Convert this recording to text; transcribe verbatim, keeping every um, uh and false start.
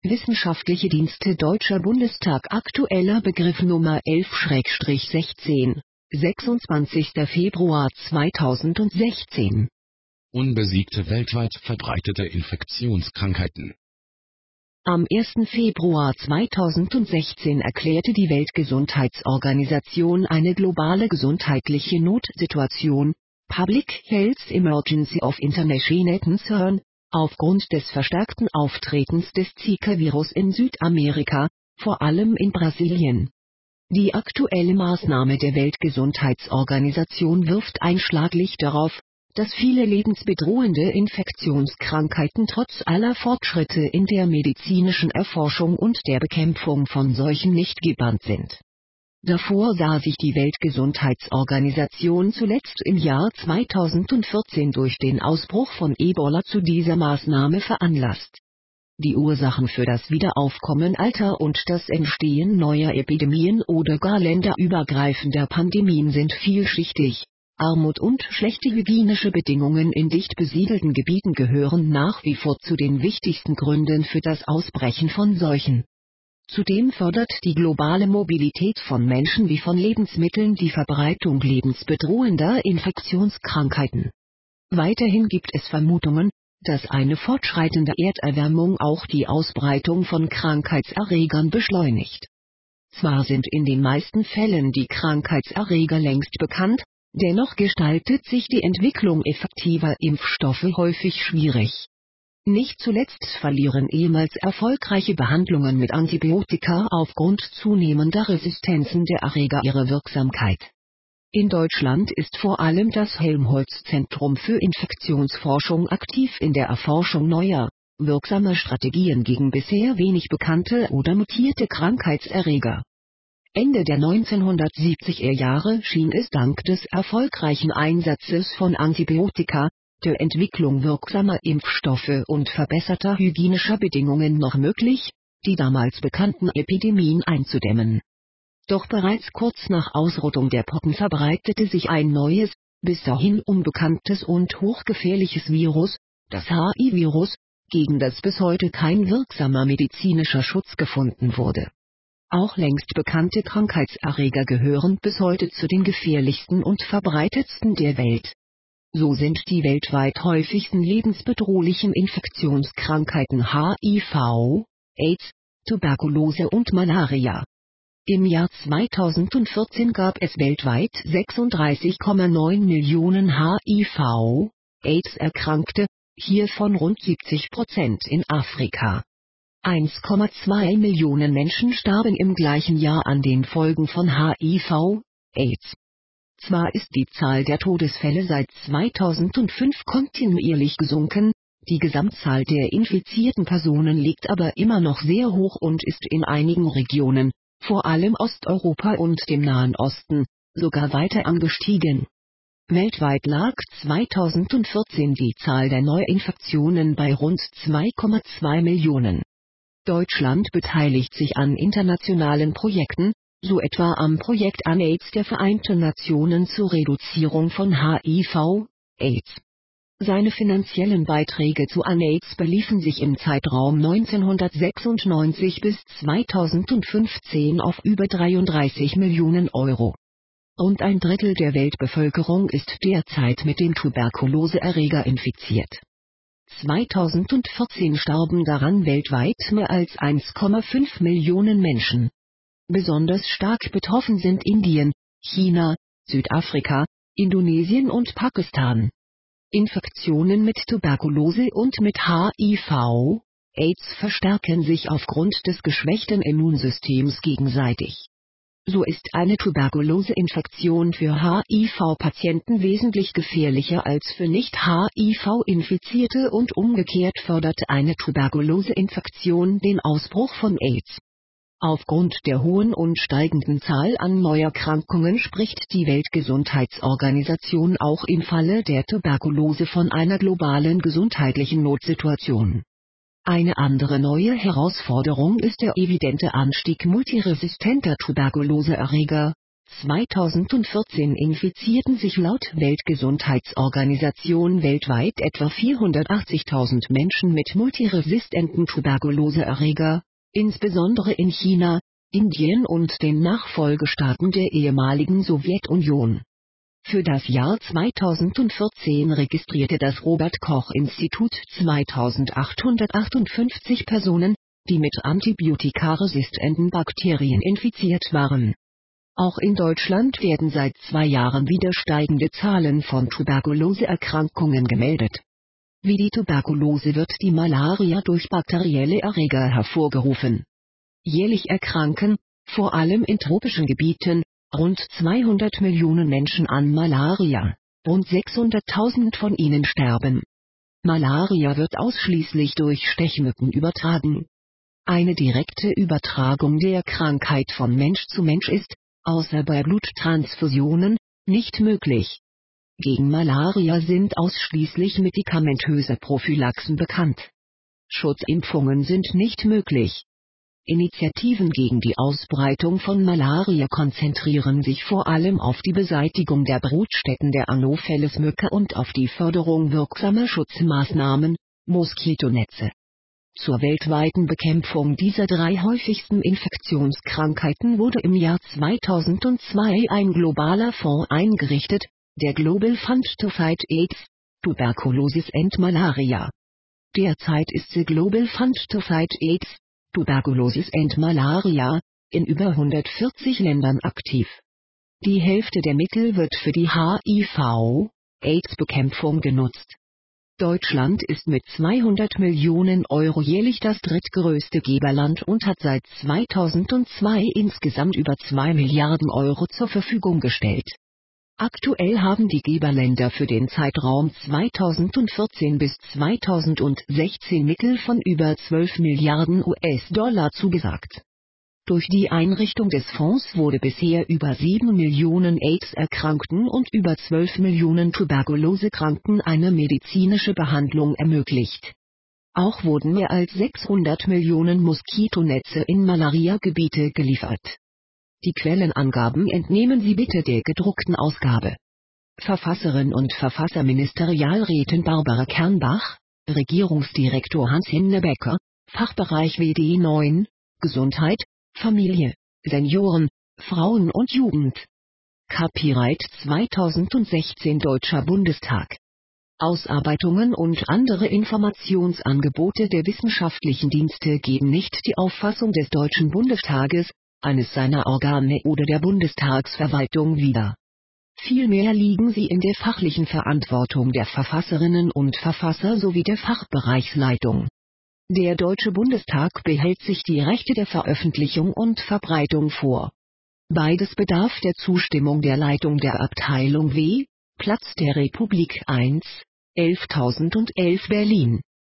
Wissenschaftliche Dienste Deutscher Bundestag Aktueller Begriff Nummer elf sechzehn, sechsundzwanzigster Februar zweitausendsechzehn. Unbesiegte weltweit verbreitete Infektionskrankheiten. Am ersten Februar zweitausendsechzehn erklärte die Weltgesundheitsorganisation eine globale gesundheitliche Notsituation, Public Health Emergency of International Concern, aufgrund des verstärkten Auftretens des Zika-Virus in Südamerika, vor allem in Brasilien. Die aktuelle Maßnahme der Weltgesundheitsorganisation wirft ein Schlaglicht darauf, dass viele lebensbedrohende Infektionskrankheiten trotz aller Fortschritte in der medizinischen Erforschung und der Bekämpfung von Seuchen nicht gebannt sind. Davor sah sich die Weltgesundheitsorganisation zuletzt im Jahr zweitausendvierzehn durch den Ausbruch von Ebola zu dieser Maßnahme veranlasst. Die Ursachen für das Wiederaufkommen alter und das Entstehen neuer Epidemien oder gar länderübergreifender Pandemien sind vielschichtig. Armut und schlechte hygienische Bedingungen in dicht besiedelten Gebieten gehören nach wie vor zu den wichtigsten Gründen für das Ausbrechen von Seuchen. Zudem fördert die globale Mobilität von Menschen wie von Lebensmitteln die Verbreitung lebensbedrohender Infektionskrankheiten. Weiterhin gibt es Vermutungen, dass eine fortschreitende Erderwärmung auch die Ausbreitung von Krankheitserregern beschleunigt. Zwar sind in den meisten Fällen die Krankheitserreger längst bekannt, dennoch gestaltet sich die Entwicklung effektiver Impfstoffe häufig schwierig. Nicht zuletzt verlieren ehemals erfolgreiche Behandlungen mit Antibiotika aufgrund zunehmender Resistenzen der Erreger ihre Wirksamkeit. In Deutschland ist vor allem das Helmholtz-Zentrum für Infektionsforschung aktiv in der Erforschung neuer, wirksamer Strategien gegen bisher wenig bekannte oder mutierte Krankheitserreger. Ende der neunzehnhundertsiebziger Jahre schien es dank des erfolgreichen Einsatzes von Antibiotika, der Entwicklung wirksamer Impfstoffe und verbesserter hygienischer Bedingungen noch möglich, die damals bekannten Epidemien einzudämmen. Doch bereits kurz nach Ausrottung der Pocken verbreitete sich ein neues, bis dahin unbekanntes und hochgefährliches Virus, das H I-Virus, gegen das bis heute kein wirksamer medizinischer Schutz gefunden wurde. Auch längst bekannte Krankheitserreger gehören bis heute zu den gefährlichsten und verbreitetsten der Welt. So sind die weltweit häufigsten lebensbedrohlichen Infektionskrankheiten H I V, AIDS, Tuberkulose und Malaria. Im Jahr zweitausendvierzehn gab es weltweit sechsunddreißig Komma neun Millionen H I V, AIDS-Erkrankte, hiervon rund siebzig Prozent in Afrika. eins Komma zwei Millionen Menschen starben im gleichen Jahr an den Folgen von H I V, AIDS. Zwar ist die Zahl der Todesfälle seit zweitausendfünf kontinuierlich gesunken, die Gesamtzahl der infizierten Personen liegt aber immer noch sehr hoch und ist in einigen Regionen, vor allem Osteuropa und dem Nahen Osten, sogar weiter angestiegen. Weltweit lag zweitausendvierzehn die Zahl der Neuinfektionen bei rund zwei Komma zwei Millionen. Deutschland beteiligt sich an internationalen Projekten, so etwa am Projekt UNAIDS der Vereinten Nationen zur Reduzierung von H I V, AIDS. Seine finanziellen Beiträge zu UNAIDS beliefen sich im Zeitraum neunzehnhundertsechsundneunzig bis zweitausendfünfzehn auf über dreiunddreißig Millionen Euro. Rund ein Drittel der Weltbevölkerung ist derzeit mit dem Tuberkuloseerreger infiziert. zweitausendvierzehn starben daran weltweit mehr als eins Komma fünf Millionen Menschen. Besonders stark betroffen sind Indien, China, Südafrika, Indonesien und Pakistan. Infektionen mit Tuberkulose und mit H I V, AIDS verstärken sich aufgrund des geschwächten Immunsystems gegenseitig. So ist eine Tuberkuloseinfektion für H I V-Patienten wesentlich gefährlicher als für Nicht-H I V-Infizierte und umgekehrt fördert eine Tuberkuloseinfektion den Ausbruch von AIDS. Aufgrund der hohen und steigenden Zahl an Neuerkrankungen spricht die Weltgesundheitsorganisation auch im Falle der Tuberkulose von einer globalen gesundheitlichen Notsituation. Eine andere neue Herausforderung ist der evidente Anstieg multiresistenter Tuberkuloseerreger, zweitausendvierzehn infizierten sich laut Weltgesundheitsorganisation weltweit etwa vierhundertachtzigtausend Menschen mit multiresistenten Tuberkuloseerreger, insbesondere in China, Indien und den Nachfolgestaaten der ehemaligen Sowjetunion. Für das Jahr zweitausendvierzehn registrierte das Robert-Koch-Institut zweitausendachthundertachtundfünfzig Personen, die mit antibiotikaresistenten Bakterien infiziert waren. Auch in Deutschland werden seit zwei Jahren wieder steigende Zahlen von Tuberkuloseerkrankungen gemeldet. Wie die Tuberkulose wird die Malaria durch bakterielle Erreger hervorgerufen. Jährlich erkranken, vor allem in tropischen Gebieten, rund zweihundert Millionen Menschen an Malaria, rund sechshunderttausend von ihnen sterben. Malaria wird ausschließlich durch Stechmücken übertragen. Eine direkte Übertragung der Krankheit von Mensch zu Mensch ist, außer bei Bluttransfusionen, nicht möglich. Gegen Malaria sind ausschließlich medikamentöse Prophylaxen bekannt. Schutzimpfungen sind nicht möglich. Initiativen gegen die Ausbreitung von Malaria konzentrieren sich vor allem auf die Beseitigung der Brutstätten der Anopheles-Mücke und auf die Förderung wirksamer Schutzmaßnahmen, Moskitonetze. Zur weltweiten Bekämpfung dieser drei häufigsten Infektionskrankheiten wurde im Jahr zweitausendzwei ein globaler Fonds eingerichtet, der Global Fund to Fight AIDS, Tuberculosis and Malaria. Derzeit ist der Global Fund to Fight AIDS, Tuberculosis and Malaria, in über hundertvierzig Ländern aktiv. Die Hälfte der Mittel wird für die H I V-AIDS-Bekämpfung genutzt. Deutschland ist mit zweihundert Millionen Euro jährlich das drittgrößte Geberland und hat seit zweitausendzwei insgesamt über zwei Milliarden Euro zur Verfügung gestellt. Aktuell haben die Geberländer für den Zeitraum zweitausendvierzehn bis zweitausendsechzehn Mittel von über zwölf Milliarden U S-Dollar zugesagt. Durch die Einrichtung des Fonds wurde bisher über sieben Millionen AIDS-Erkrankten und über zwölf Millionen Tuberkulosekranken eine medizinische Behandlung ermöglicht. Auch wurden mehr als sechshundert Millionen Moskitonetze in Malaria-Gebiete geliefert. Die Quellenangaben entnehmen Sie bitte der gedruckten Ausgabe. Verfasserin und Verfasserministerialrätin Barbara Kernbach, Regierungsdirektor Hans Hinnebecker, Fachbereich W D neun, Gesundheit, Familie, Senioren, Frauen und Jugend. Copyright zweitausendsechzehn Deutscher Bundestag. Ausarbeitungen und andere Informationsangebote der wissenschaftlichen Dienste geben nicht die Auffassung des Deutschen Bundestages, eines seiner Organe oder der Bundestagsverwaltung wider. Vielmehr liegen sie in der fachlichen Verantwortung der Verfasserinnen und Verfasser sowie der Fachbereichsleitung. Der Deutsche Bundestag behält sich die Rechte der Veröffentlichung und Verbreitung vor. Beides bedarf der Zustimmung der Leitung der Abteilung W, Platz der Republik eins, elftausendundelf Berlin.